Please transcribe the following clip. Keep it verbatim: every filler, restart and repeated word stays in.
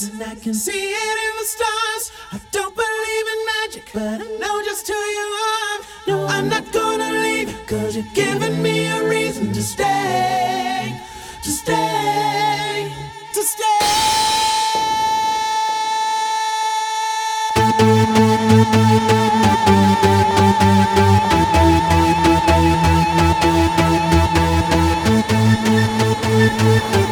and I can see it in the stars. I don't believe in magic, but I know just who you are. No, I'm not gonna leave, cause you're giving me a reason to stay, to stay, to stay. We'll be right back.